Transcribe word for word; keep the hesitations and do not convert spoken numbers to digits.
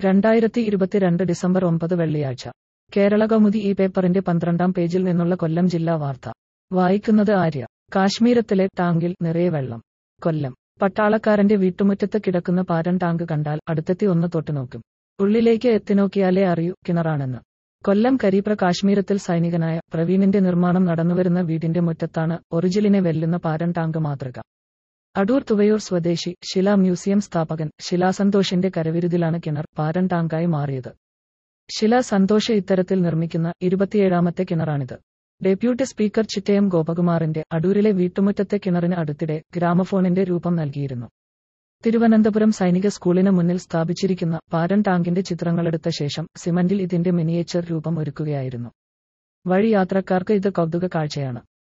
രണ്ടായിരത്തി ഇരുപത്തിരണ്ട് ഡിസംബർ ഒമ്പത് വെള്ളിയാഴ്ച. കേരളകൗമുദി ഈ പേപ്പറിന്റെ പന്ത്രണ്ടാം പേജിൽ നിന്നുള്ള കൊല്ലം ജില്ലാ വാർത്ത. വായിക്കുന്നത് ആര്യ. കാശ്മീരത്തിലെ ടാങ്കിൽ നിറയെ വെള്ളം. കൊല്ലം. പട്ടാളക്കാരന്റെ വീട്ടുമുറ്റത്ത് കിടക്കുന്ന പാരൻ ടാങ്ക് കണ്ടാൽ അടുത്തെത്തി ഒന്ന് തൊട്ടുനോക്കും. ഉള്ളിലേക്ക് എത്തിനോക്കിയാലേ അറിയൂ കിണറാണെന്ന്. കൊല്ലം കരീപ്ര കാശ്മീരത്തിൽ സൈനികനായ പ്രവീണിന്റെ നിർമ്മാണം നടന്നുവരുന്ന വീടിന്റെ മുറ്റത്താണ് ഒറിജിലിനെ വെല്ലുന്ന പാരൻ ടാങ്ക് മാതൃക. അടൂർ തുവയൂർ സ്വദേശി ശില മ്യൂസിയം സ്ഥാപകൻ ശിലാ സന്തോഷിന്റെ കരവിരുതിലാണ് കിണർ പാരൻ ടാങ്കായി മാറിയത്. ശില സന്തോഷ് ഇത്തരത്തിൽ നിർമ്മിക്കുന്ന ഇരുപത്തിയേഴാമത്തെ കിണറാണിത്. ഡെപ്യൂട്ടി സ്പീക്കർ ചിറ്റയം ഗോപകുമാറിന്റെ അടൂരിലെ വീട്ടുമുറ്റത്തെ കിണറിന് അടുത്തിടെ ഗ്രാമഫോണിന്റെ രൂപം നൽകിയിരുന്നു. തിരുവനന്തപുരം സൈനിക സ്കൂളിന് മുന്നിൽ സ്ഥാപിച്ചിരിക്കുന്ന പാരൻ ടാങ്കിന്റെ ചിത്രങ്ങളെടുത്ത ശേഷം സിമന്റിൽ ഇതിന്റെ മിനിയേച്ചർ രൂപം ഒരുക്കുകയായിരുന്നു. വഴി യാത്രക്കാർക്ക് ഇത് കൗതുക കാഴ്ചയാണ്.